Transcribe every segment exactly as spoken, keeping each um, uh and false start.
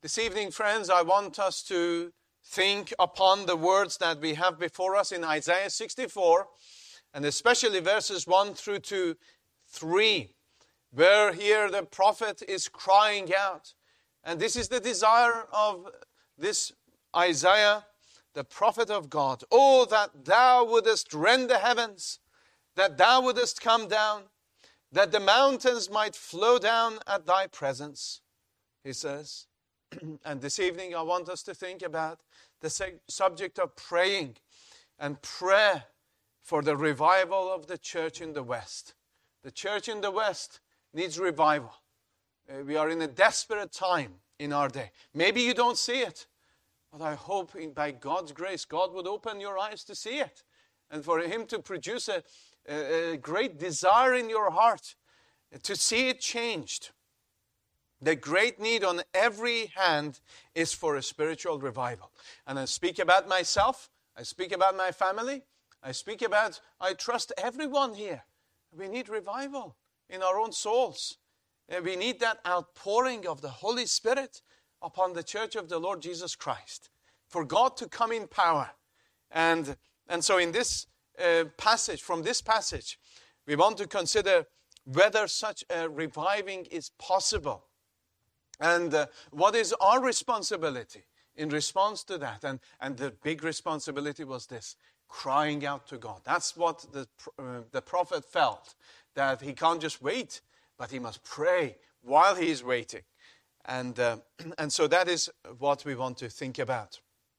This evening, friends, I want us to think upon the words that we have before us in Isaiah sixty-four, and especially verses one through to three, where here the prophet is crying out. And this is the desire of this Isaiah, the prophet of God. Oh, that thou wouldest rend the heavens, that thou wouldest come down, that the mountains might flow down at thy presence, he says. And this evening I want us to think about the subject of praying and prayer for the revival of the church in the West. The church in the West needs revival. Uh, we are in a desperate time in our day. Maybe you don't see it, but I hope in, by God's grace, God would open your eyes to see it, and for Him to produce a, a, a great desire in your heart to see it changed. The great need on every hand is for a spiritual revival. And I speak about myself, I speak about my family, I speak about, I trust everyone here. We need revival in our own souls. We need that outpouring of the Holy Spirit upon the church of the Lord Jesus Christ, for God to come in power. And, and so in this uh, passage, from this passage, we want to consider whether such a reviving is possible. And uh, what is our responsibility in response to that? And, and the big responsibility was this, crying out to God. That's what the, uh, the prophet felt, that he can't just wait, but he must pray while he is waiting. And, uh, and so that is what we want to think about.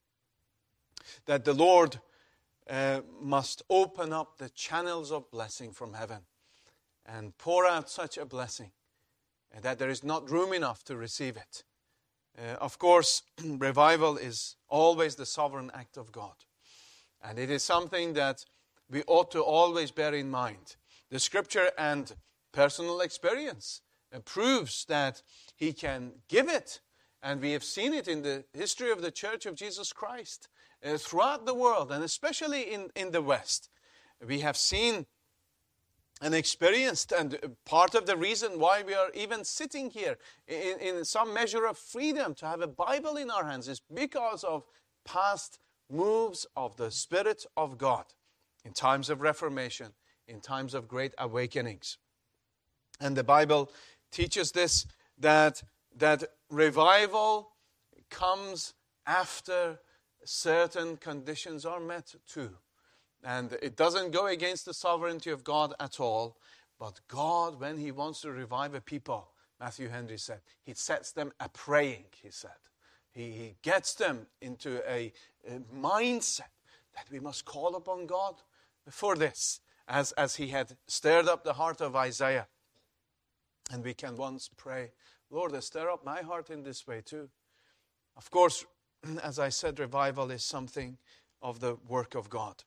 That the Lord uh, must open up the channels of blessing from heaven and pour out such a blessing that there is not room enough to receive it. Uh, of course, revival is always the sovereign act of God. And it is something that we ought to always bear in mind. The scripture and personal experience uh, proves that He can give it. And we have seen it in the history of the Church of Jesus Christ uh, throughout the world, and especially in, in the West. We have seen and experienced, and part of the reason why we are even sitting here in, in some measure of freedom to have a Bible in our hands is because of past moves of the Spirit of God in times of Reformation, in times of great awakenings. And the Bible teaches this, that, that revival comes after certain conditions are met too. And it doesn't go against the sovereignty of God at all. But God, when He wants to revive a people, Matthew Henry said, He sets them a praying, he said. He, he gets them into a, a mindset that we must call upon God for this, as, as He had stirred up the heart of Isaiah. And we can once pray, Lord, stir up my heart in this way too. Of course, as I said, revival is something of the work of God.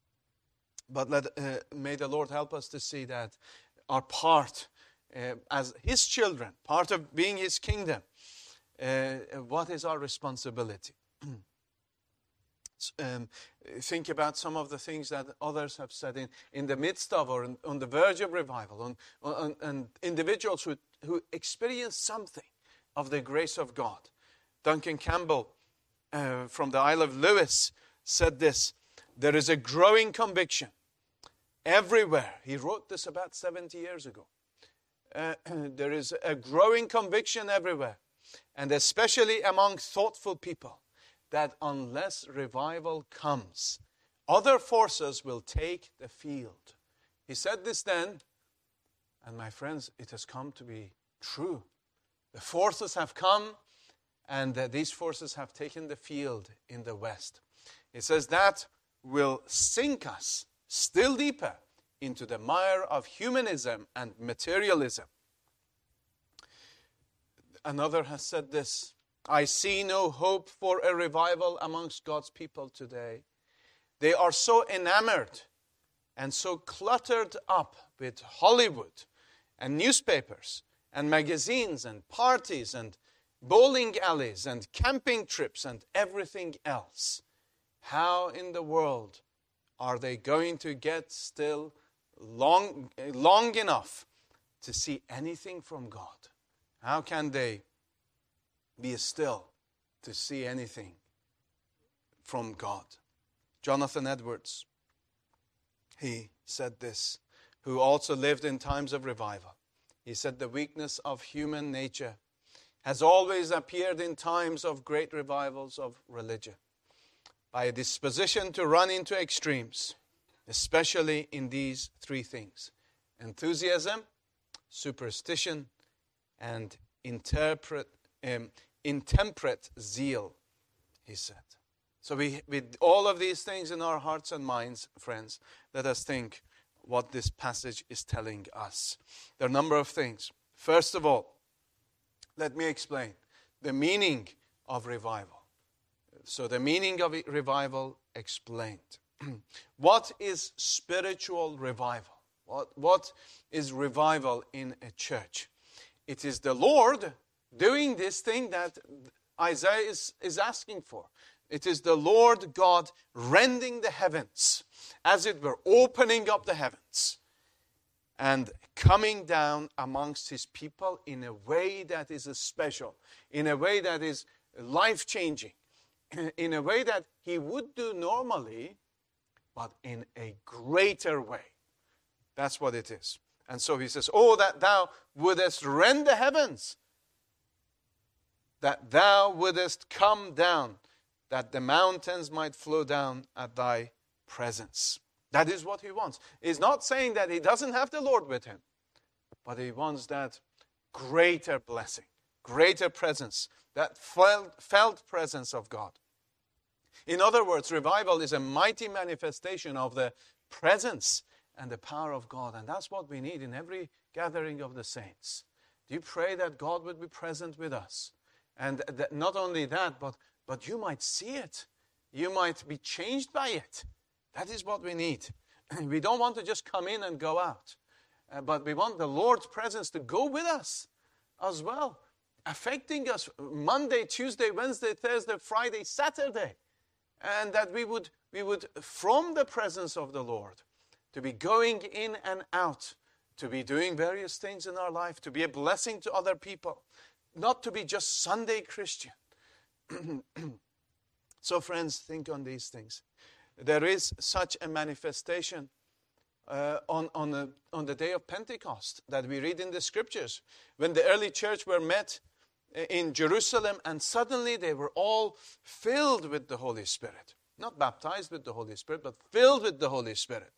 But let, uh, may the Lord help us to see that our part uh, as His children, part of being His kingdom, uh, what is our responsibility? um, think about some of the things that others have said in, in the midst of or in, on the verge of revival, on, on, on individuals who, who experience something of the grace of God. Duncan Campbell uh, from the Isle of Lewis said this, there is a growing conviction everywhere. He wrote this about seventy years ago. Uh, there is a growing conviction everywhere, and especially among thoughtful people, that unless revival comes, other forces will take the field. He said this then, and my friends, it has come to be true. The forces have come, and uh, these forces have taken the field in the West. He says that will sink us still deeper into the mire of humanism and materialism. Another has said this, I see no hope for a revival amongst God's people today. They are so enamored and so cluttered up with Hollywood and newspapers and magazines and parties and bowling alleys and camping trips and everything else. How in the world are they going to get still long, long enough to see anything from God? How can they be still to see anything from God. Jonathan Edwards, he said this, who also lived in times of revival. He said, the weakness of human nature has always appeared in times of great revivals of religion by a disposition to run into extremes, especially in these three things: enthusiasm, superstition, and interpret, um, intemperate zeal, he said. So we, with all of these things in our hearts and minds, friends, let us think what this passage is telling us. There are a number of things. First of all, let me explain the meaning of revival. So the meaning of revival explained. What is spiritual revival? What, what is revival in a church? It is the Lord doing this thing that Isaiah is, is asking for. It is the Lord God rending the heavens, as it were, opening up the heavens and coming down amongst his people in a way that is special, in a way that is life-changing, in a way that he would do normally, but in a greater way. That's what it is. And so he says, oh, that thou wouldest rend the heavens, that thou wouldest come down, that the mountains might flow down at thy presence. That is what he wants. He's not saying that he doesn't have the Lord with him, but he wants that greater blessing, greater presence, that felt, felt presence of God. In other words, revival is a mighty manifestation of the presence and the power of God. And that's what we need in every gathering of the saints. Do you pray that God would be present with us? And that not only that, but, but you might see it. You might be changed by it. That is what we need. We don't want to just come in and go out. Uh, but we want the Lord's presence to go with us as well, affecting us Monday, Tuesday, Wednesday, Thursday, Friday, Saturday. And that we would, we would, from the presence of the Lord, to be going in and out, to be doing various things in our life, to be a blessing to other people, not to be just Sunday Christian. So friends, think on these things. There is such a manifestation uh, on, on, the, on the day of Pentecost that we read in the scriptures. When the early church were met in Jerusalem, and suddenly they were all filled with the Holy Spirit. Not baptized with the Holy Spirit, but filled with the Holy Spirit.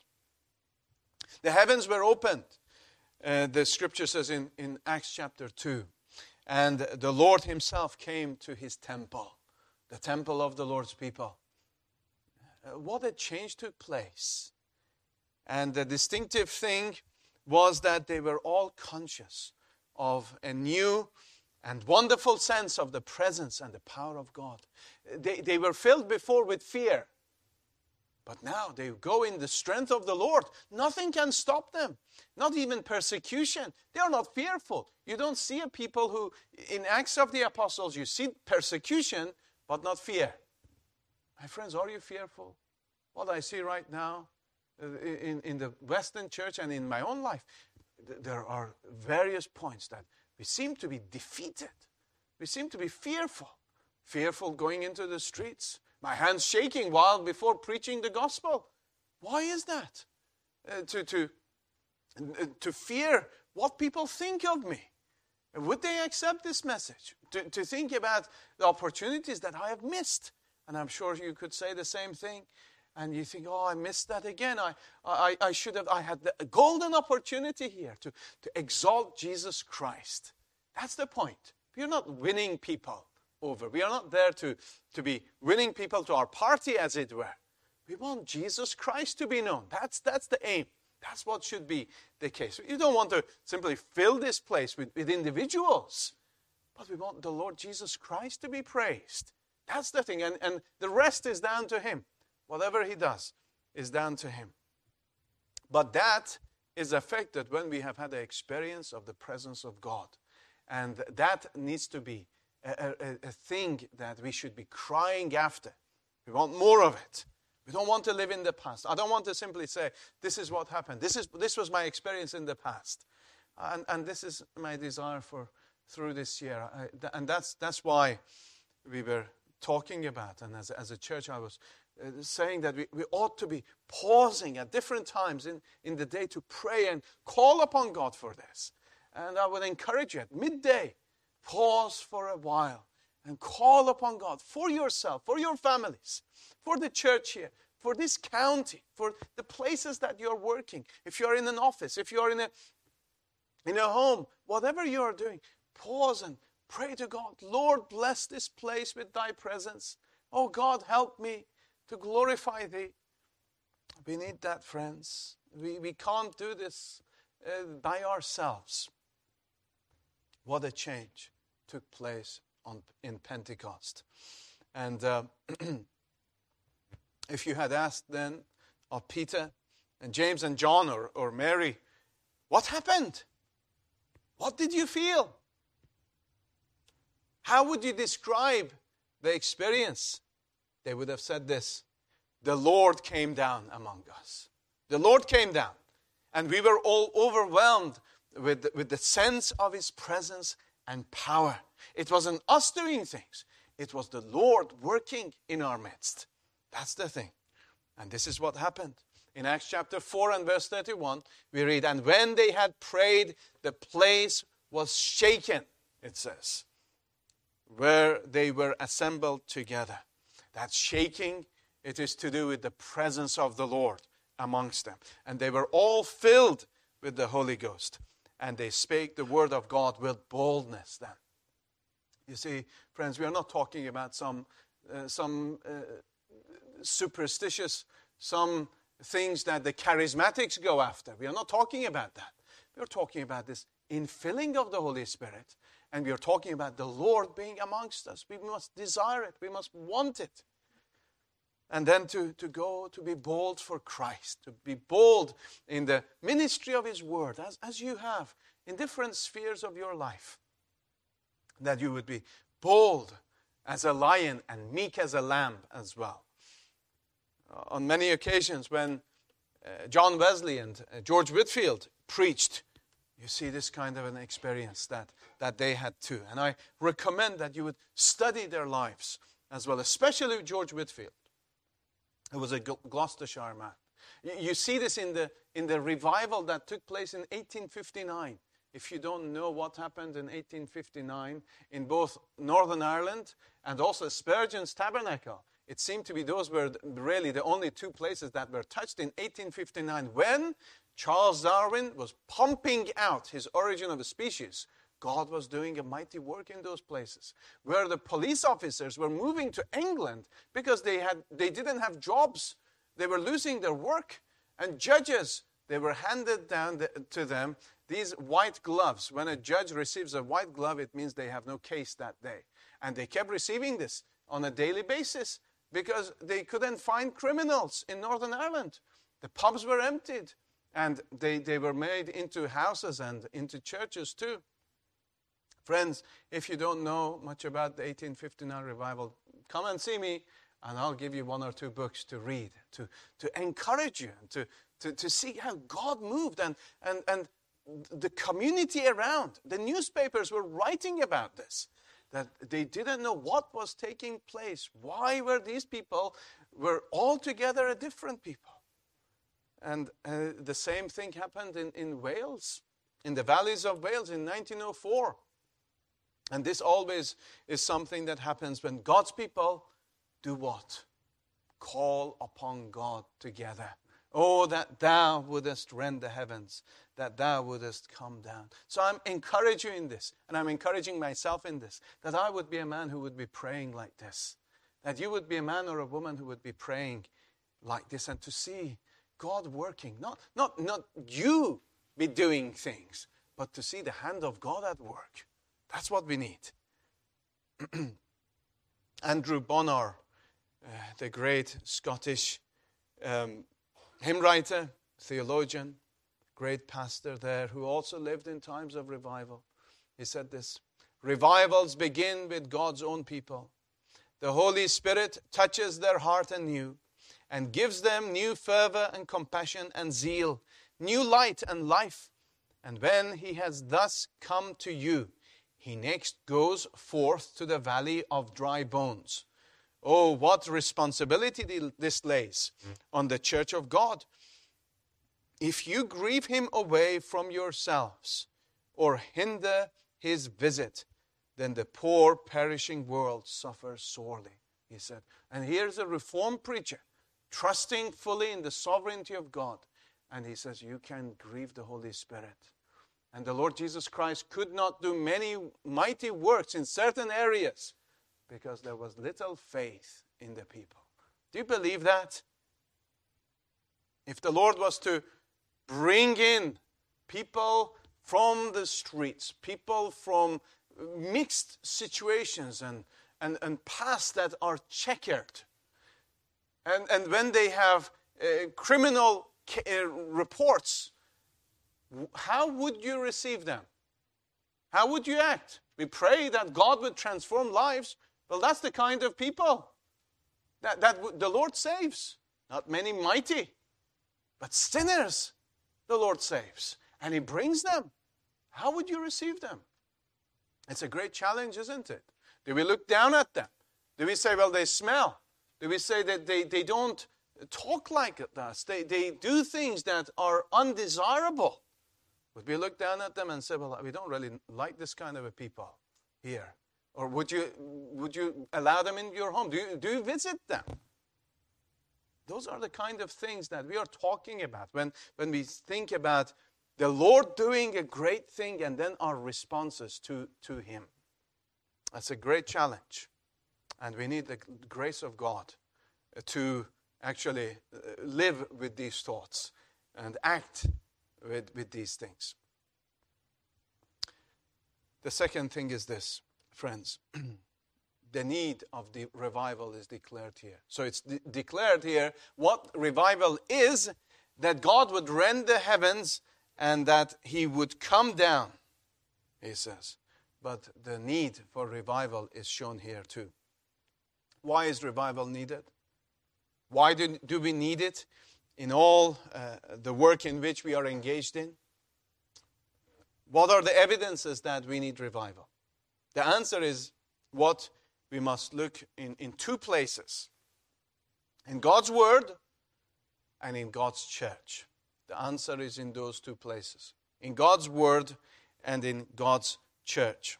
The heavens were opened, uh, the scripture says in, in Acts chapter two. And the Lord himself came to his temple, the temple of the Lord's people. Uh, what a change took place. And the distinctive thing was that they were all conscious of a new and wonderful sense of the presence and the power of God. They, they were filled before with fear. But now they go in the strength of the Lord. Nothing can stop them. Not even persecution. They are not fearful. You don't see a people who, in Acts of the Apostles, you see persecution, but not fear. My friends, are you fearful? What I see right now in, in the Western church and in my own life, there are various points that we seem to be defeated. We seem to be fearful. Fearful going into the streets. My hands shaking while before preaching the gospel. Why is that? Uh, to, to, uh, to fear what people think of me. Would they accept this message? To, to think about the opportunities that I have missed. And I'm sure you could say the same thing. And you think, oh, I missed that again. I, I, I should have, I had the golden opportunity here to, to exalt Jesus Christ. That's the point. We're not winning people over. We are not there to, to be winning people to our party, as it were. We want Jesus Christ to be known. That's, that's the aim. That's what should be the case. You don't want to simply fill this place with, with individuals, but we want the Lord Jesus Christ to be praised. That's the thing. And, and the rest is down to him. Whatever he does is down to him. But that is affected when we have had the experience of the presence of God. And that needs to be a, a, a thing that we should be crying after. We want more of it. We don't want to live in the past. I don't want to simply say, this is what happened. This is this was my experience in the past. And, and this is my desire for through this year. I, th- and that's that's why we were talking about, and as, as a church I was uh, saying that we, we ought to be pausing at different times in, in the day to pray and call upon God for this. And I would encourage you at midday, pause for a while and call upon God for yourself, for your families, for the church here, for this county, for the places that you're working. If you're in an office, if you're in a in a home, whatever you are doing, pause and pray to God. Lord, bless this place with thy presence. Oh God, help me to glorify thee. We need that, friends. We, we can't do this uh, by ourselves. What a change took place on in Pentecost. And uh, if you had asked then of Peter and James and John or, or Mary, what happened? What did you feel? How would you describe the experience? They would have said this: the Lord came down among us. The Lord came down, and we were all overwhelmed with, with the sense of His presence and power. It wasn't us doing things. It was the Lord working in our midst. That's the thing. And this is what happened. In Acts chapter four and verse thirty-one, we read, and when they had prayed, the place was shaken, it says, where they were assembled together. That shaking, it is to do with the presence of the Lord amongst them. And they were all filled with the Holy Ghost. And they spake the word of God with boldness then. You see, friends, we are not talking about some, uh, some uh, superstitious, some things that the charismatics go after. We are not talking about that. We are talking about this infilling of the Holy Spirit. And we are talking about the Lord being amongst us. We must desire it. We must want it. And then to, to go to be bold for Christ. To be bold in the ministry of His Word. As, as you have in different spheres of your life. That you would be bold as a lion and meek as a lamb as well. Uh, on many occasions when uh, John Wesley and uh, George Whitefield preached, you see this kind of an experience that, that they had too. And I recommend that you would study their lives as well, especially George Whitefield, who was a Gloucestershire man. You, you see this in the, in the revival that took place in eighteen fifty-nine. If you don't know what happened in eighteen fifty-nine in both Northern Ireland and also Spurgeon's Tabernacle, it seemed to be those were really the only two places that were touched in eighteen fifty-nine when Charles Darwin was pumping out his Origin of a Species. God was doing a mighty work in those places where the police officers were moving to England because they had they didn't have jobs. They were losing their work. And judges, they were handed down the, to them these white gloves. When a judge receives a white glove, it means they have no case that day. And they kept receiving this on a daily basis because they couldn't find criminals in Northern Ireland. The pubs were emptied. And they, they were made into houses and into churches too. Friends, if you don't know much about the eighteen fifty-nine revival, come and see me and I'll give you one or two books to read, to, to encourage you, to, to, to see how God moved. And, and, and the community around, the newspapers were writing about this, that they didn't know what was taking place. Why were these people, were altogether a different people? And uh, the same thing happened in, in Wales, in the valleys of Wales in nineteen oh four. And this always is something that happens when God's people do what? Call upon God together. Oh, that thou wouldest rend the heavens, that thou wouldest come down. So I'm encouraging you in this, and I'm encouraging myself in this, that I would be a man who would be praying like this. That you would be a man or a woman who would be praying like this, and to see God working. Not, not, not you be doing things, but to see the hand of God at work. That's what we need. Andrew Bonar, uh, the great Scottish um, hymn writer, theologian, great pastor there, who also lived in times of revival. He said this: revivals begin with God's own people. The Holy Spirit touches their heart anew and gives them new fervor and compassion and zeal, new light and life. And when He has thus come to you, he next goes forth to the valley of dry bones. Oh, what responsibility this lays on the church of God. If you grieve him away from yourselves or hinder his visit, then the poor perishing world suffers sorely, he said. And here's a Reformed preacher trusting fully in the sovereignty of God. And he says, you can grieve the Holy Spirit. And the Lord Jesus Christ could not do many mighty works in certain areas because there was little faith in the people. Do you believe that? If the Lord was to bring in people from the streets, people from mixed situations and, and, and past that are checkered, and, and when they have uh, criminal uh, reports, how would you receive them? How would you act? We pray that God would transform lives. Well, that's the kind of people that, that the Lord saves. Not many mighty, but sinners the Lord saves. And he brings them. How would you receive them? It's a great challenge, isn't it? Do we look down at them? Do we say, well, they smell? Do we say that they, they don't talk like us? They, they do things that are undesirable. Would we look down at them and say, well, we don't really like this kind of a people here? Or would you would you allow them in your home? Do you, do you visit them? Those are the kind of things that we are talking about when, when we think about the Lord doing a great thing and then our responses to, to him. That's a great challenge. And we need the grace of God to actually live with these thoughts and act with, with these things. The second thing is this, friends. The need of the revival is declared here. So it's de- declared here what revival is, that God would rend the heavens and that he would come down, he says. But the need for revival is shown here too. Why is revival needed? Why do, do we need it in all uh, the work in which we are engaged in? What are the evidences that we need revival? The answer is what we must look in, in two places. In God's Word and in God's church. The answer is in those two places. In God's Word and in God's church.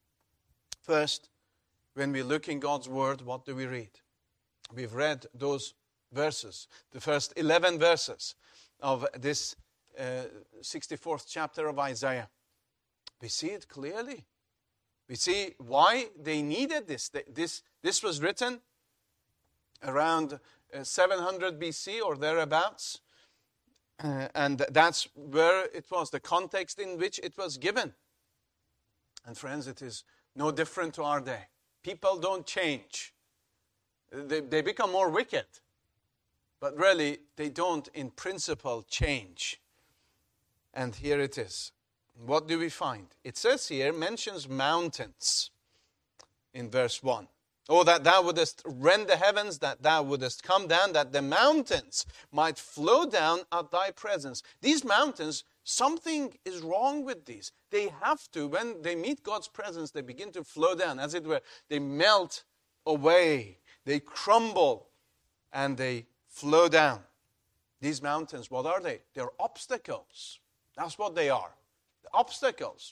First, when we look in God's Word, what do we read? We've read those verses, the first eleven verses of this uh, sixty-fourth chapter of Isaiah. We see it clearly. We see why they needed this. This, this was written around uh, seven hundred B C or thereabouts. Uh, and that's where it was, the context in which it was given. And friends, it is no different to our day. People don't change. They, they become more wicked. But really, they don't in principle change. And here it is. What do we find? It says here, mentions mountains in verse one. Oh, that thou wouldest rend the heavens, that thou wouldest come down, that the mountains might flow down at thy presence. These mountains, something is wrong with these. They have to, when they meet God's presence, they begin to flow down, as it were. They melt away, they crumble, and they flow down. These mountains, what are they? They're obstacles. That's what they are. The obstacles.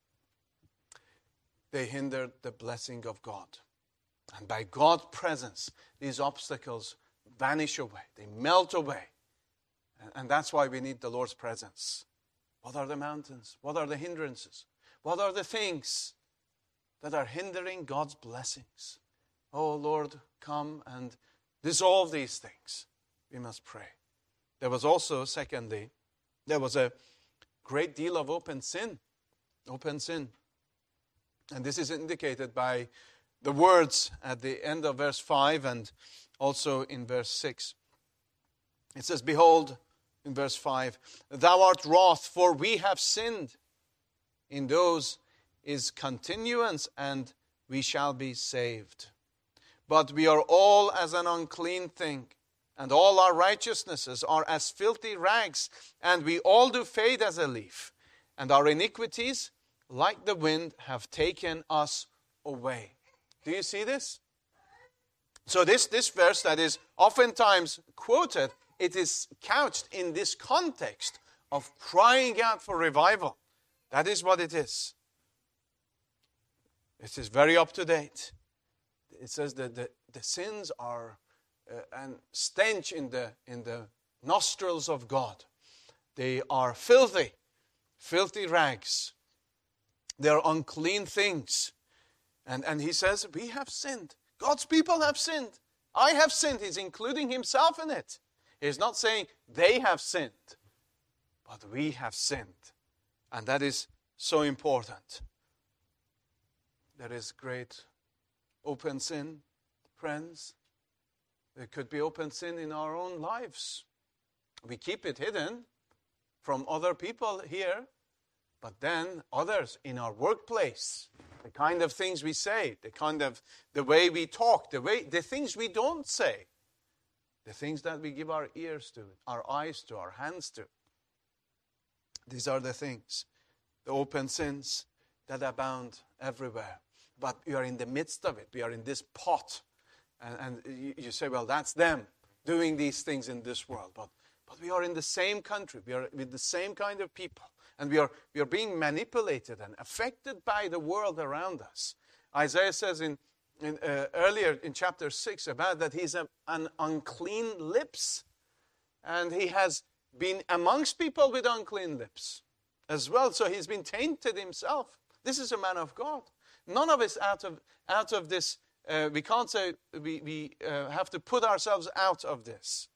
They hinder the blessing of God. And by God's presence, these obstacles vanish away. They melt away. And, and that's why we need the Lord's presence. What are the mountains? What are the hindrances? What are the things that are hindering God's blessings? Oh, Lord, come and dissolve these things. We must pray. There was also, secondly, there was a great deal of open sin. Open sin. And this is indicated by the words at the end of verse five and also in verse six. It says, behold, in verse five, thou art wroth, for we have sinned. In those is continuance, and we shall be saved. But we are all as an unclean thing, and all our righteousnesses are as filthy rags, and we all do fade as a leaf, and our iniquities, like the wind, have taken us away. Do you see this? So this, this verse that is oftentimes quoted, it is couched in this context of crying out for revival. That is what it is. It is very up to date. It says that the, the sins are uh, an stench in the, in the nostrils of God. They are filthy, filthy rags. They are unclean things. And, and he says, we have sinned. God's people have sinned. I have sinned. He's including himself in it. He's not saying they have sinned, but we have sinned. And that is so important. There is great open sin, friends. There could be open sin in our own lives. We keep it hidden from other people here, but then others in our workplace, the kind of things we say, the kind of, the way we talk, the way, the things we don't say, the things that we give our ears to, our eyes to, our hands to. These are the things, the open sins that abound everywhere. But we are in the midst of it. We are in this pot. And, and you, you say, well, that's them doing these things in this world. But, but we are in the same country. We are with the same kind of people. And we are, we are being manipulated and affected by the world around us. Isaiah says in, in uh, earlier in chapter six about that he's a, an unclean lips. And he has been amongst people with unclean lips as well. So he's been tainted himself. This is a man of God. None of us out of out of this, uh, we can't say we, we uh, have to put ourselves out of this.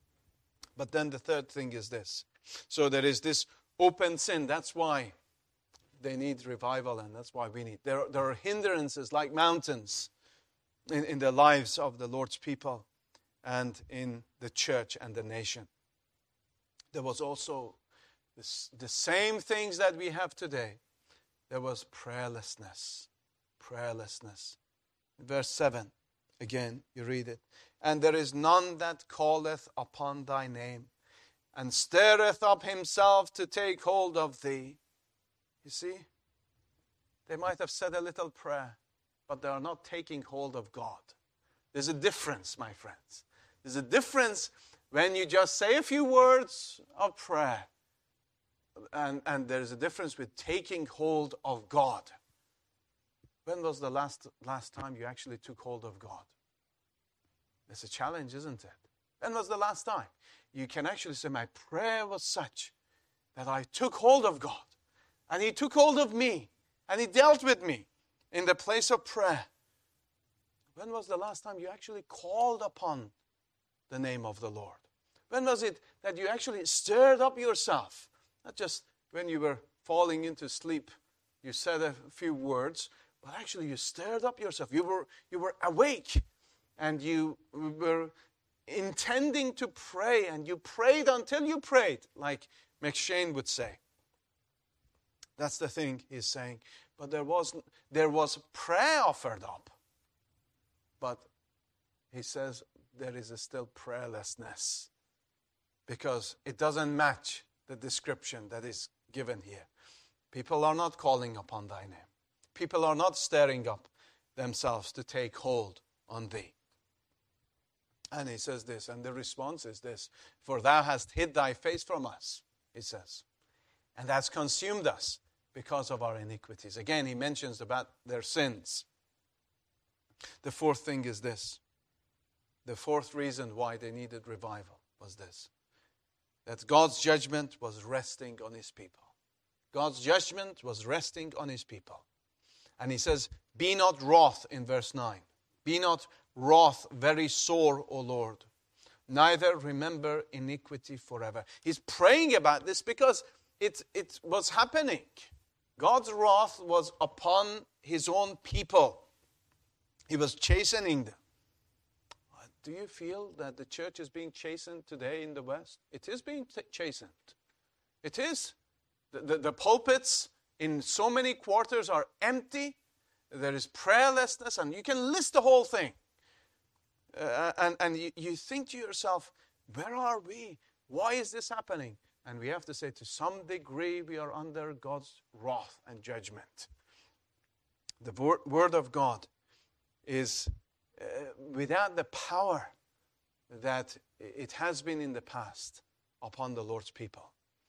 But then the third thing is this. So there is this open sin. That's why they need revival, and that's why we need. There, there are hindrances like mountains in, in the lives of the Lord's people and in the church and the nation. There was also this, the same things that we have today. There was prayerlessness. Prayerlessness. Verse seven, again, you read it. And there is none that calleth upon thy name, and stirreth up himself to take hold of thee. You see, they might have said a little prayer, but they are not taking hold of God. There's a difference, my friends. There's a difference when you just say a few words of prayer, and, and there's a difference with taking hold of God. When was the last last time you actually took hold of God? It's a challenge, isn't it? When was the last time? You can actually say, my prayer was such that I took hold of God. And He took hold of me. And He dealt with me in the place of prayer. When was the last time you actually called upon the name of the Lord? When was it that you actually stirred up yourself? Not just when you were falling into sleep, you said a few words, but actually you stirred up yourself. You were, you were awake, and you were intending to pray, and you prayed until you prayed, like McShane would say. That's the thing he's saying. But there was, there was prayer offered up. But he says there is a still prayerlessness, because it doesn't match the description that is given here. People are not calling upon thy name. People are not stirring up themselves to take hold on thee. And he says this, and the response is this: for thou hast hid thy face from us, he says, and hast consumed us because of our iniquities. Again, he mentions about their sins. The fourth thing is this. The fourth reason why they needed revival was this: that God's judgment was resting on His people. God's judgment was resting on His people. And he says, be not wroth, in verse nine. Be not wroth, very sore, O Lord. Neither remember iniquity forever. He's praying about this because it, it was happening. God's wrath was upon His own people. He was chastening them. Do you feel that the church is being chastened today in the West? It is being t- chastened. It is. The, the, the pulpits in so many quarters are empty. There is prayerlessness, and you can list the whole thing. Uh, and and you, you think to yourself, where are we? Why is this happening? And we have to say, to some degree, we are under God's wrath and judgment. The Word of God is uh, without the power that it has been in the past upon the Lord's people.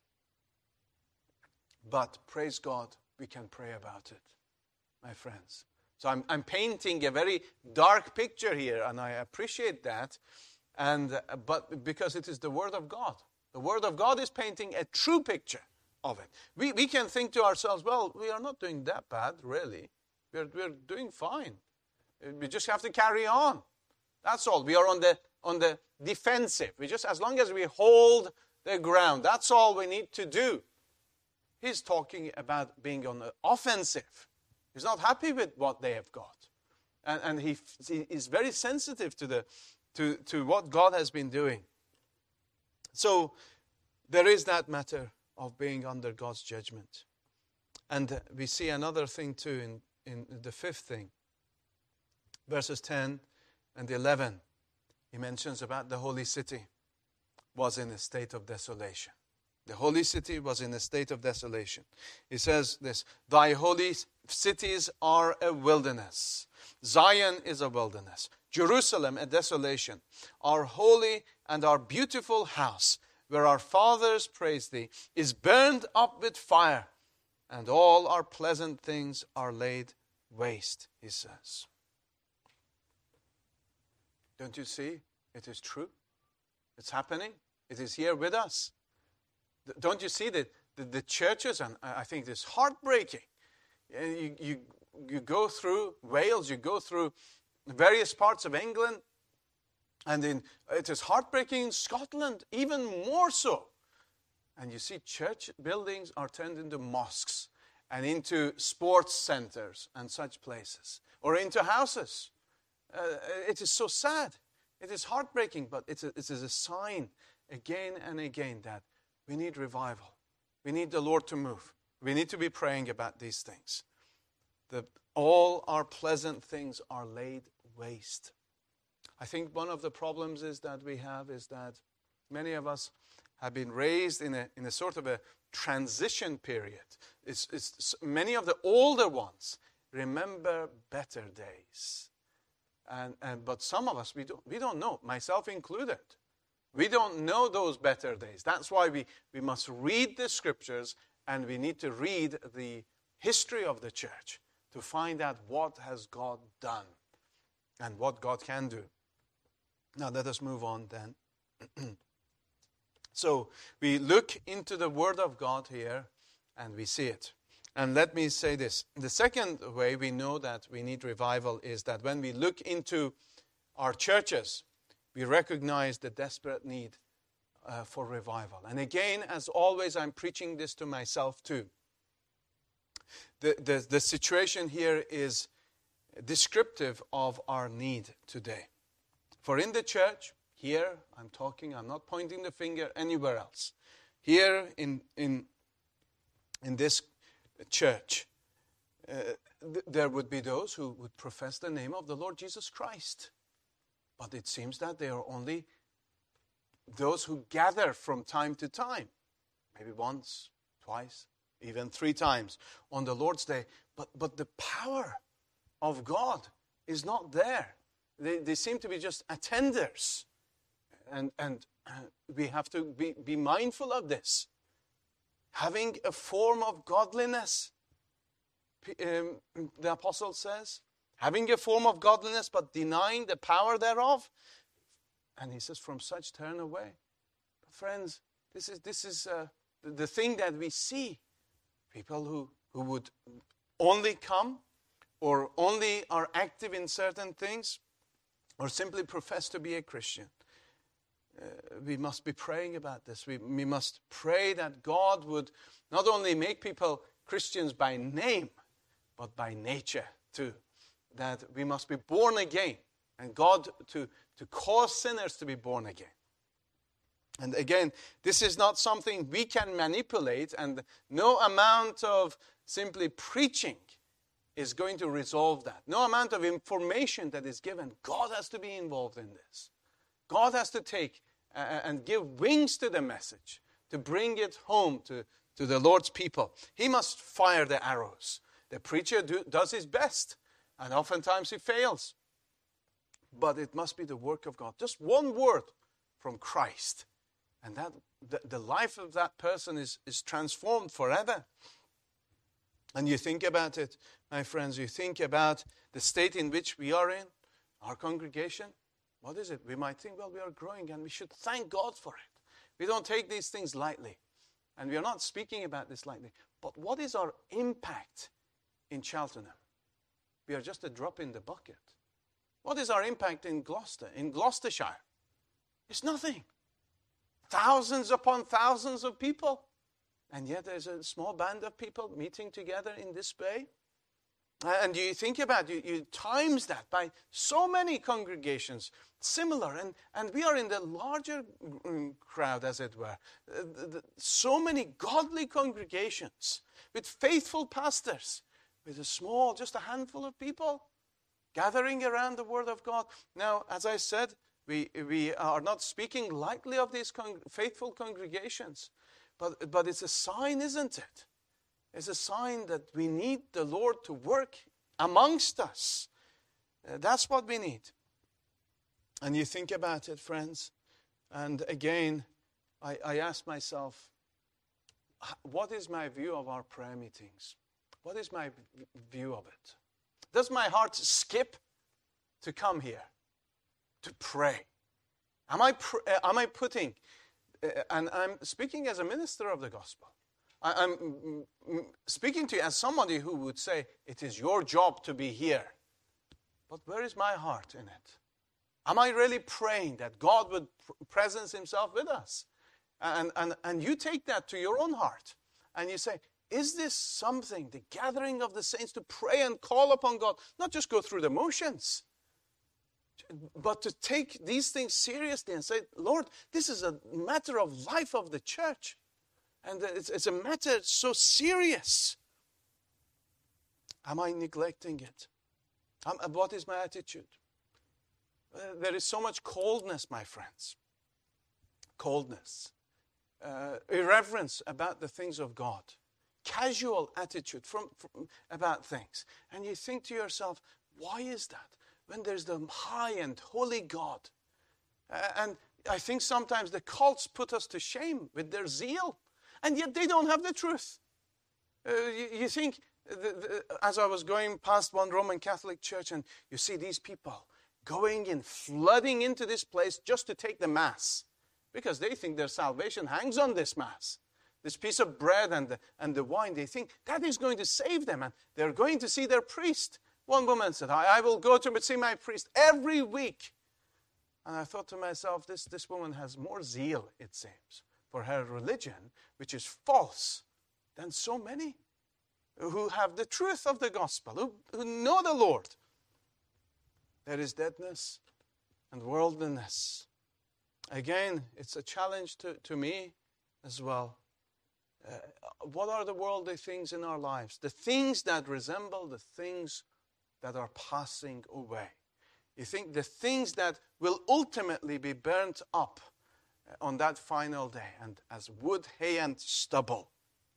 But praise God, we can pray about it, my friends. So I'm, I'm painting a very dark picture here, and I appreciate that. And uh, but because it is the Word of God. The Word of God is painting a true picture of it. We, we can think to ourselves, well, we are not doing that bad, really. We're, we're doing fine. We just have to carry on. That's all. We are on the on the defensive. We just, as long as we hold the ground, that's all we need to do. He's talking about being on the offensive. He's not happy with what they have got. And, and he, he is very sensitive to, the, to, to what God has been doing. So there is that matter of being under God's judgment. And we see another thing too in, in the fifth thing. Verses ten and eleven. He mentions about the holy city was in a state of desolation. The holy city was in a state of desolation. He says this, thy holy cities are a wilderness. Zion is a wilderness. Jerusalem a desolation. Our holy and our beautiful house, where our fathers praise thee, is burned up with fire, and all our pleasant things are laid waste, he says. Don't you see? It is true. It's happening. It is here with us. Don't you see that the, the churches, and I think it's heartbreaking. You, you, you go through Wales, you go through various parts of England, and in, it is heartbreaking in Scotland, even more so. And you see church buildings are turned into mosques and into sports centers and such places, or into houses. Uh, it is so sad. It is heartbreaking, but it's a, it is a sign again and again that we need revival. We need the Lord to move. We need to be praying about these things. The, all our pleasant things are laid waste. I think one of the problems is that we have is that many of us have been raised in a in a sort of a transition period. It's, it's many of the older ones remember better days. And, and but some of us, we don't, we don't know, myself included. We don't know those better days. That's why we, we must read the scriptures, and we need to read the history of the church to find out what has God done and what God can do. Now let us move on then. So we look into the Word of God here, and we see it. And let me say this. The second way we know that we need revival is that when we look into our churches, we recognize the desperate need uh, for revival. And again, as always, I'm preaching this to myself too. The, the, the situation here is descriptive of our need today. For in the church, here, I'm talking, I'm not pointing the finger anywhere else. Here in, in, in this church, uh, th- there would be those who would profess the name of the Lord Jesus Christ. But it seems that they are only those who gather from time to time. Maybe once, twice, even three times on the Lord's Day. But, but the power of God is not there. They, they seem to be just attenders. And, and we have to be, be mindful of this. Having a form of godliness, um, the apostle says, having a form of godliness but denying the power thereof. And he says, from such turn away. But friends, this is this is uh, the, the thing that we see. People who, who would only come or only are active in certain things or simply profess to be a Christian. Uh, we must be praying about this. We, we must pray that God would not only make people Christians by name, but by nature too. That we must be born again, and God to, to cause sinners to be born again. And again, this is not something we can manipulate, and no amount of simply preaching is going to resolve that. No amount of information that is given. God has to be involved in this. God has to take uh, and give wings to the message, to bring it home to, to the Lord's people. He must fire the arrows. The preacher do, does his best, and oftentimes he fails. But it must be the work of God. Just one word from Christ, and that the, the life of that person is, is transformed forever. And you think about it, my friends, you think about the state in which we are in, our congregation. What is it? We might think, well, we are growing and we should thank God for it. We don't take these things lightly. And we are not speaking about this lightly. But what is our impact in Cheltenham? We are just a drop in the bucket. What is our impact in Gloucester, in Gloucestershire? It's nothing. Thousands upon thousands of people. And yet there's a small band of people meeting together in this bay. And you think about it, you, you times that by so many congregations, similar. And, and we are in the larger crowd, as it were. Uh, the, the, so many godly congregations with faithful pastors, with a small, just a handful of people gathering around the Word of God. Now, as I said, we, we are not speaking lightly of these con- faithful congregations. But, but it's a sign, isn't it? It's a sign that we need the Lord to work amongst us. Uh, that's what we need. And you think about it, friends. And again, I, I ask myself, what is my view of our prayer meetings? What is my v- view of it? Does my heart skip to come here, to pray? Am I, pr- am I putting... And I'm speaking as a minister of the gospel. I'm speaking to you as somebody who would say, it is your job to be here. But where is my heart in it? Am I really praying that God would presence himself with us? And, and, and you take that to your own heart. And you say, is this something, the gathering of the saints to pray and call upon God, not just go through the motions, but to take these things seriously and say, Lord, this is a matter of life of the church. And it's, it's a matter so serious. Am I neglecting it? Um, what is my attitude? Uh, there is so much coldness, my friends. Coldness. Uh, irreverence about the things of God. Casual attitude from, from about things. And you think to yourself, why is that? When there's the high and holy God. Uh, and I think sometimes the cults put us to shame with their zeal. And yet they don't have the truth. Uh, you, you think, the, the, as I was going past one Roman Catholic church, and you see these people going in, flooding into this place just to take the Mass. Because they think their salvation hangs on this Mass. This piece of bread and the, and the wine, they think that is going to save them. And they're going to see their priest. One woman said, I, I will go to see my priest every week. And I thought to myself, this, this woman has more zeal, it seems, for her religion, which is false, than so many who have the truth of the gospel, who, who know the Lord. There is deadness and worldliness. Again, it's a challenge to, to me as well. Uh, what are the worldly things in our lives? The things that resemble the things that are passing away. You think the things that will ultimately be burnt up on that final day, and as wood, hay, and stubble.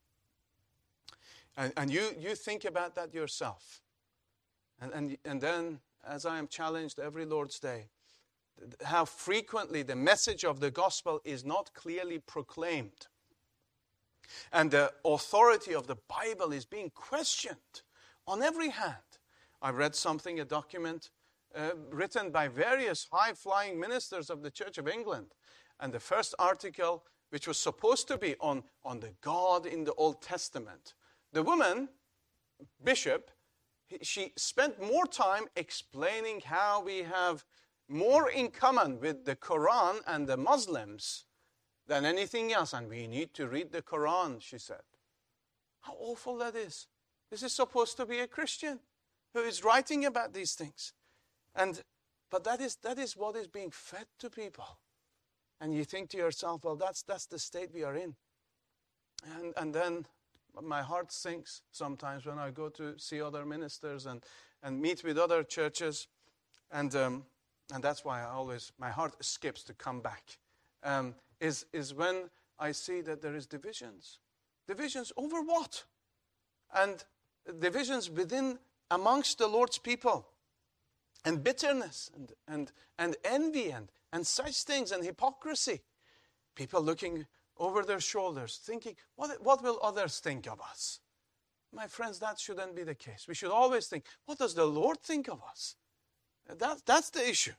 And, and you, you think about that yourself. And, and, and then, as I am challenged every Lord's Day, how frequently the message of the gospel is not clearly proclaimed. And the authority of the Bible is being questioned on every hand. I read something, a document uh, written by various high-flying ministers of the Church of England. And the first article, which was supposed to be on, on the God in the Old Testament. The woman, bishop, she spent more time explaining how we have more in common with the Quran and the Muslims than anything else. And we need to read the Quran, she said. How awful that is. This is supposed to be a Christian who is writing about these things. And but that is that is what is being fed to people. And you think to yourself, well, that's that's the state we are in. And and then my heart sinks sometimes when I go to see other ministers and, and meet with other churches. And um, and that's why I always, my heart skips to come back. Um, is is when I see that there is divisions. Divisions over what? And divisions within, amongst the Lord's people. And bitterness and, and, and envy and, and such things and hypocrisy. People looking over their shoulders, thinking, what, what will others think of us? My friends, that shouldn't be the case. We should always think, what does the Lord think of us? That, that's the issue.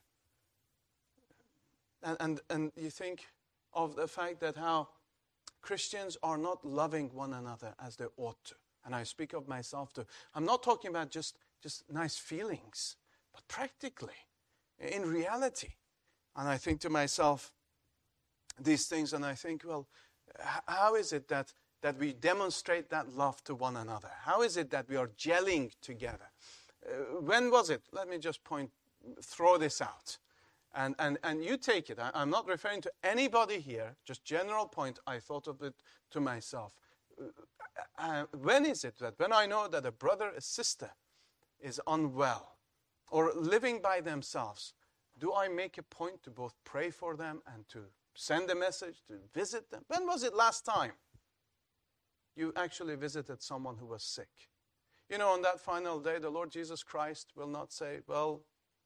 And, and, and you think of the fact that how Christians are not loving one another as they ought to. And I speak of myself too. I'm not talking about just, just nice feelings, but practically, in reality. And I think to myself these things, and I think, well, how is it that, that we demonstrate that love to one another? How is it that we are gelling together? Uh, when was it? Let me just point, throw this out. And, and, and you take it. I, I'm not referring to anybody here, just general point. I thought of it to myself. Uh, when is it that when I know that a brother, a sister is unwell or living by themselves, do I make a point to both pray for them and to send a message, to visit them? When was it last time you actually visited someone who was sick? You know, on that final day, the Lord Jesus Christ will not say, well,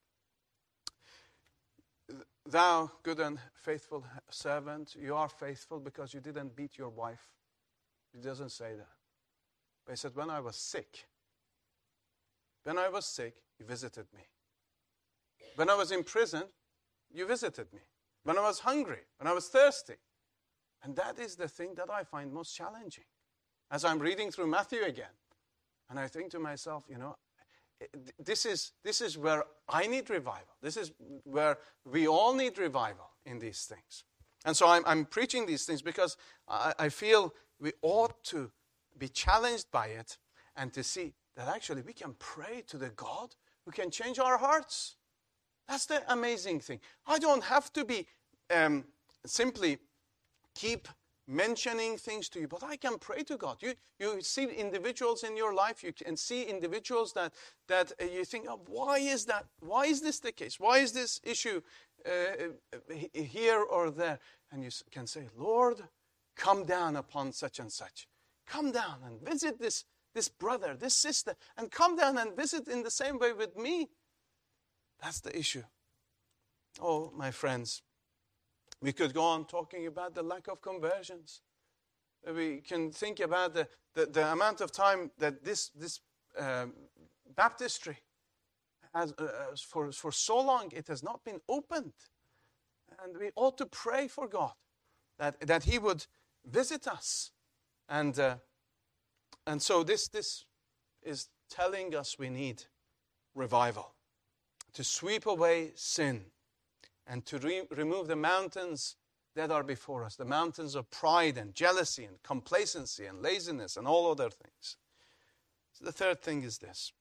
thou good and faithful servant, you are faithful because you didn't beat your wife. He doesn't say that. But he said, when I was sick, when I was sick, you visited me. When I was in prison, you visited me. When I was hungry, when I was thirsty. And that is the thing that I find most challenging. As I'm reading through Matthew again, and I think to myself, you know, this is, this is where I need revival. This is where we all need revival in these things. And so I'm, I'm preaching these things because I, I feel we ought to be challenged by it and to see that actually we can pray to the God who can change our hearts. That's the amazing thing. I don't have to be um, simply keep mentioning things to you, but I can pray to God. You you see individuals in your life, you can see individuals that that uh, you think, oh, why is that? Why is this the case? Why is this issue uh, here or there? And you can say, Lord, come down upon such and such. Come down and visit this, this brother, this sister, and come down and visit in the same way with me. That's the issue. Oh, my friends, we could go on talking about the lack of conversions. We can think about the, the, the amount of time that this, this um, baptistry has, uh, for, for so long, it has not been opened. And we ought to pray for God that, that He would visit us. And, uh, and so this, this is telling us we need revival. To sweep away sin and to re- remove the mountains that are before us, the mountains of pride and jealousy and complacency and laziness and all other things. So the third thing is this.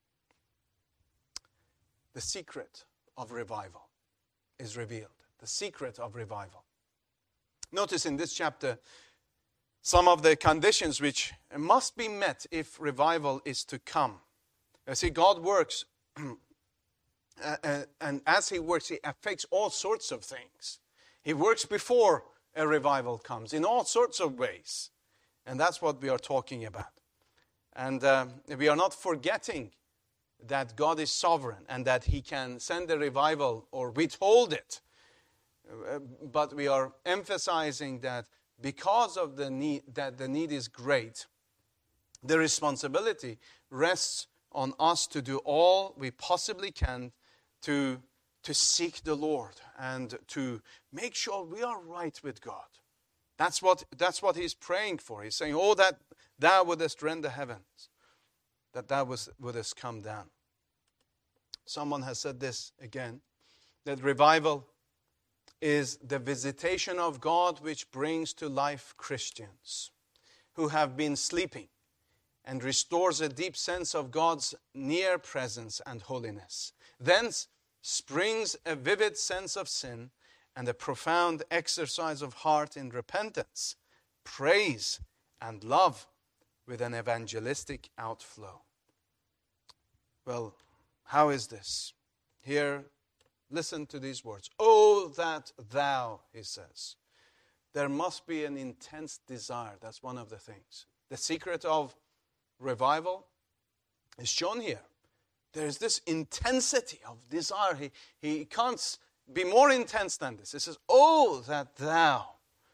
The secret of revival is revealed. The secret of revival. Notice in this chapter some of the conditions which must be met if revival is to come. You see, God works Uh, uh, and as He works, He affects all sorts of things. He works before a revival comes in all sorts of ways. And that's what we are talking about. And uh, we are not forgetting that God is sovereign and that He can send a revival or withhold it. Uh, but we are emphasizing that because of the need, that the need is great, the responsibility rests on us to do all we possibly can to, to seek the Lord and to make sure we are right with God. That's what, that's what He's praying for. He's saying, oh, that Thou wouldest rend the heavens, that Thou wouldest come down. Someone has said this again, that revival is the visitation of God which brings to life Christians who have been sleeping and restores a deep sense of God's near presence and holiness. Thence springs a vivid sense of sin and a profound exercise of heart in repentance, praise, and love with an evangelistic outflow. Well, how is this? Here, listen to these words. Oh, that thou, he says, there must be an intense desire. That's one of the things. The secret of revival is shown here. There is this intensity of desire. He, he can't be more intense than this. He says, oh, that thou.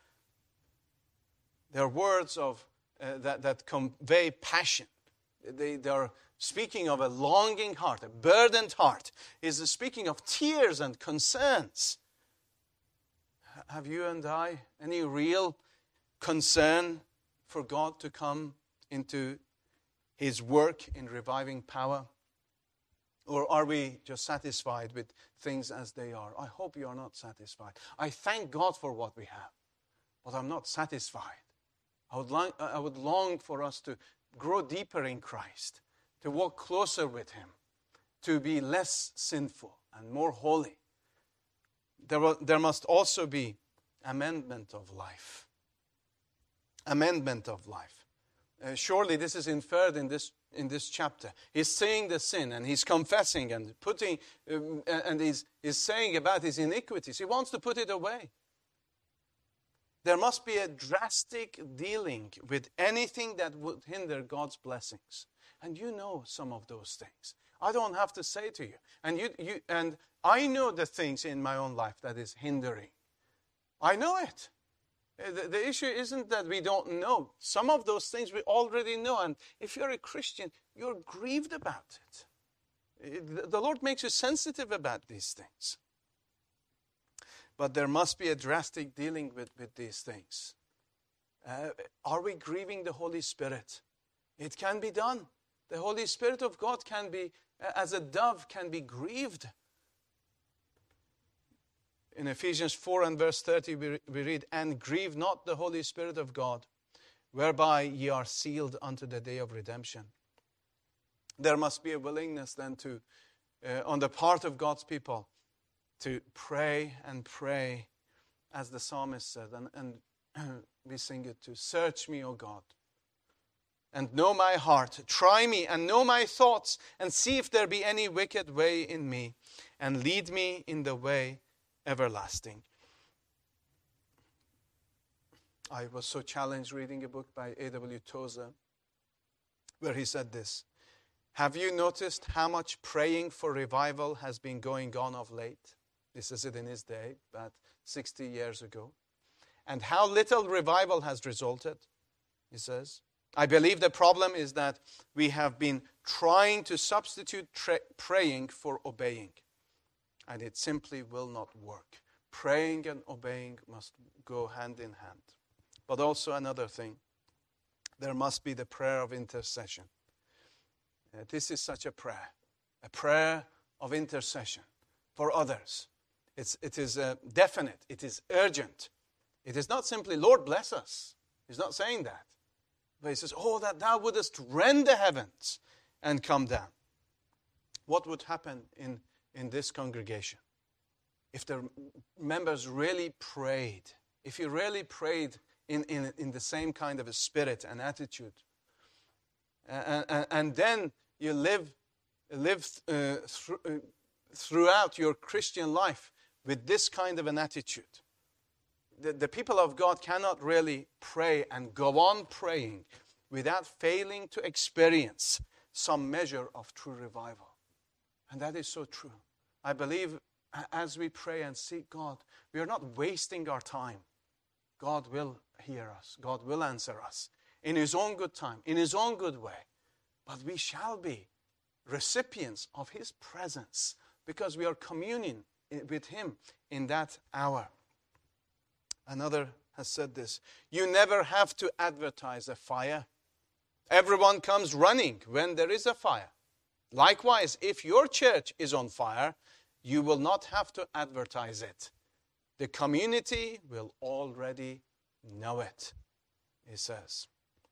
There are words of uh, that, that convey passion. They, they are speaking of a longing heart, a burdened heart. Is speaking of tears and concerns. Have you and I any real concern for God to come into His work in reviving power? Or are we just satisfied with things as they are? I hope you are not satisfied. I thank God for what we have, but I'm not satisfied. I would long, I would long for us to grow deeper in Christ, to walk closer with Him, to be less sinful and more holy. There, will, there must also be amendment of life. Amendment of life. Uh, surely this is inferred in this in this chapter. He's saying the sin and he's confessing and putting um, and he's, he's saying about his iniquities. He wants to put it away. There must be a drastic dealing with anything that would hinder God's blessings. And you know some of those things. I don't have to say to you. And you, you and I know the things in my own life that is hindering. I know it. The, the issue isn't that we don't know. Some of those things we already know. And if you're a Christian, you're grieved about it. it the Lord makes you sensitive about these things. But there must be a drastic dealing with, with these things. Uh, are we grieving the Holy Spirit? It can be done. The Holy Spirit of God can be, as a dove, can be grieved. In Ephesians four and verse thirty, we, we read, and grieve not the Holy Spirit of God, whereby ye are sealed unto the day of redemption. There must be a willingness then to, uh, on the part of God's people, to pray and pray, as the psalmist said, and, and we sing it too. Search me, O God, and know my heart. Try me and know my thoughts, and see if there be any wicked way in me, and lead me in the way everlasting. I was so challenged reading a book by A W Tozer, where he said this: have you noticed how much praying for revival has been going on of late? This is it in his day, about sixty years ago. And how little revival has resulted, he says. I believe the problem is that we have been trying to substitute tra- praying for obeying. And it simply will not work. Praying and obeying must go hand in hand. But also another thing, there must be the prayer of intercession. Uh, this is such a prayer, a prayer of intercession for others. It's, it is uh, definite. It is urgent. It is not simply, Lord, bless us. He's not saying that. But he says, oh, that thou wouldest rend the heavens and come down. What would happen in, in this congregation if the members really prayed? If you really prayed in, in, in the same kind of a spirit and attitude. And, and, and then you live, live uh, through, uh, throughout your Christian life with this kind of an attitude. The, the people of God cannot really pray and go on praying without failing to experience some measure of true revival. And that is so true. I believe as we pray and seek God, we are not wasting our time. God will hear us. God will answer us in His own good time, in His own good way. But we shall be recipients of His presence because we are communing with Him in that hour. Another has said this: you never have to advertise a fire. Everyone comes running when there is a fire. Likewise, if your church is on fire, you will not have to advertise it. The community will already know it, he says.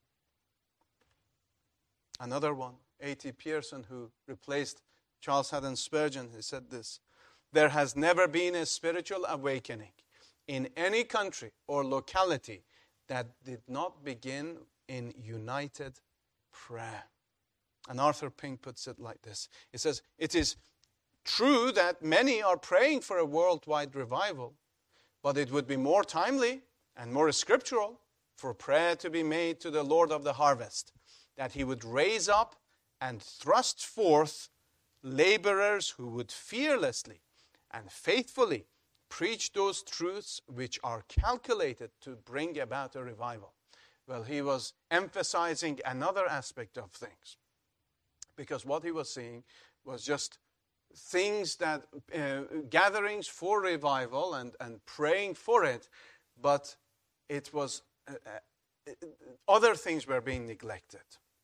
Another one, A T Pearson, who replaced Charles Haddon Spurgeon, he said this: there has never been a spiritual awakening in any country or locality that did not begin in united prayer. And Arthur Pink puts it like this. He says, it is true that many are praying for a worldwide revival, but it would be more timely and more scriptural, for prayer to be made to the Lord of the harvest, that he would raise up and thrust forth laborers who would fearlessly and faithfully preach those truths which are calculated to bring about a revival. Well, he was emphasizing another aspect of things, because what he was seeing was just things that, uh, gatherings for revival and, and praying for it, but it was, uh, uh, other things were being neglected.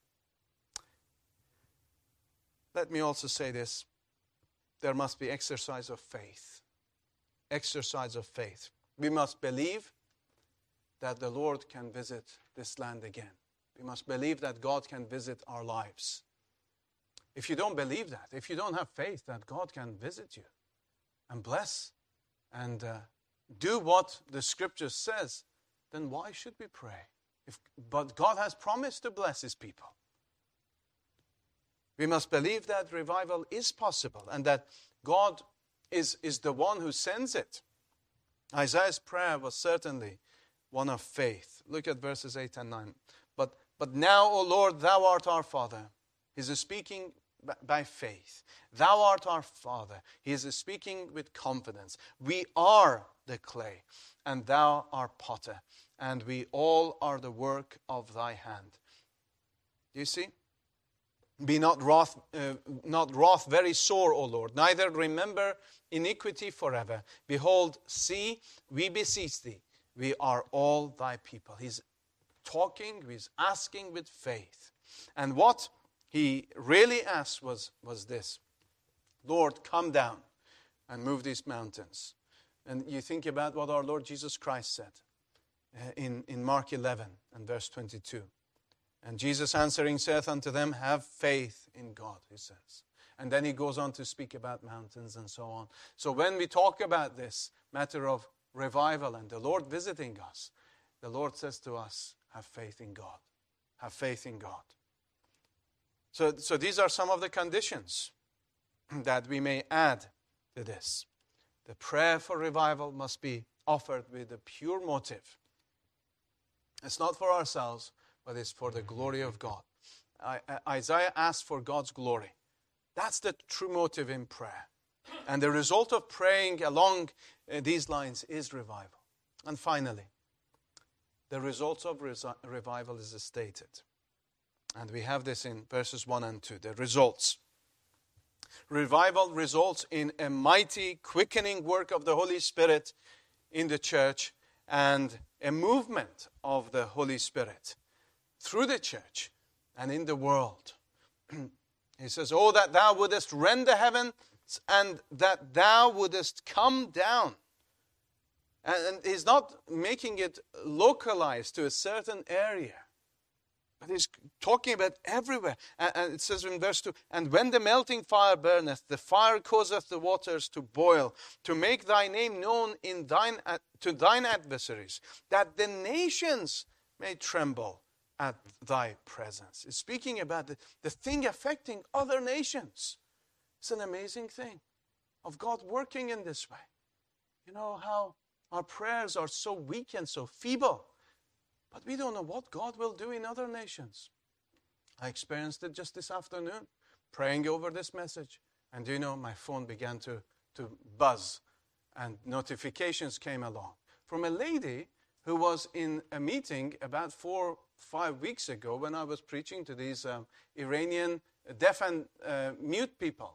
Let me also say this. There must be exercise of faith. Exercise of faith. We must believe that the Lord can visit this land again. We must believe that God can visit our lives. If you don't believe that, if you don't have faith that God can visit you and bless and uh, do what the Scripture says, then why should we pray? If, but God has promised to bless His people. We must believe that revival is possible and that God is, is the one who sends it. Isaiah's prayer was certainly one of faith. Look at verses eight and nine. But, but now, O Lord, thou art our Father. He is speaking by faith. Thou art our Father. He is speaking with confidence. We are the clay, and thou art potter, and we all are the work of thy hand. Do you see? Be not wrath, uh, not wrath very sore, O Lord, neither remember iniquity forever. Behold, see, we beseech thee, we are all thy people. He's talking, he's asking with faith. And what he really asked was, was this: Lord, come down and move these mountains. And you think about what our Lord Jesus Christ said uh, in, in Mark eleven and verse twenty-two. And Jesus answering saith unto them, have faith in God, he says. And then he goes on to speak about mountains and so on. So when we talk about this matter of revival and the Lord visiting us, the Lord says to us, have faith in God. Have faith in God. So, so these are some of the conditions that we may add to this. The prayer for revival must be offered with a pure motive. It's not for ourselves, but it's for the glory of God. I, I, Isaiah asked for God's glory. That's the true motive in prayer. And the result of praying along uh, these lines is revival. And finally, the results of resi- revival is stated. And we have this in verses one and two. The results. Revival results in a mighty quickening work of the Holy Spirit in the church and a movement of the Holy Spirit through the church and in the world. He says, oh, that thou wouldest rend the heavens and that thou wouldest come down. And, and he's not making it localized to a certain area, but he's talking about everywhere. And, and it says in verse two, and when the melting fire burneth, the fire causeth the waters to boil, to make thy name known in thine to thine adversaries, that the nations may tremble at thy presence. It's speaking about the, the thing affecting other nations. It's an amazing thing of God working in this way. You know how our prayers are so weak and so feeble, but we don't know what God will do in other nations. I experienced it just this afternoon, praying over this message. And do you know, my phone began to, to buzz and notifications came along from a lady who was in a meeting about four, five weeks ago when I was preaching to these um, Iranian deaf and uh, mute people.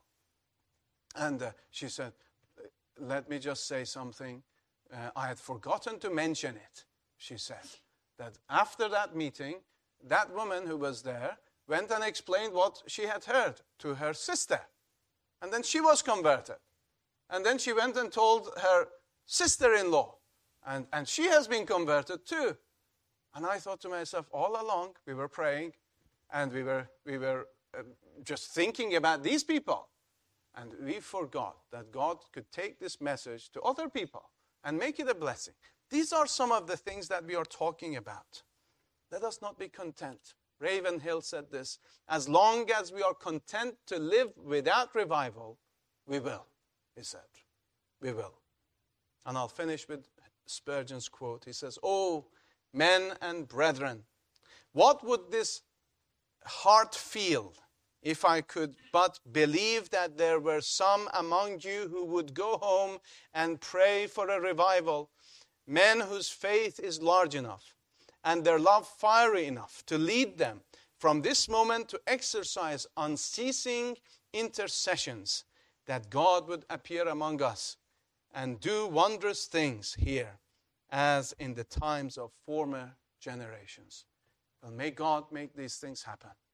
And uh, she said, let me just say something. Uh, I had forgotten to mention it, she said. That after that meeting, that woman who was there went and explained what she had heard to her sister. And then she was converted. And then she went and told her sister-in-law. And, and she has been converted too. And I thought to myself, all along we were praying and we were, we were uh, just thinking about these people. And we forgot that God could take this message to other people and make it a blessing. These are some of the things that we are talking about. Let us not be content. Ravenhill said this, as long as we are content to live without revival, we will, he said. We will. And I'll finish with Spurgeon's quote. He says, "Oh, men and brethren, what would this heart feel if I could but believe that there were some among you who would go home and pray for a revival, men whose faith is large enough and their love fiery enough to lead them from this moment to exercise unceasing intercessions, that God would appear among us and do wondrous things here as in the times of former generations." Well, may God make these things happen.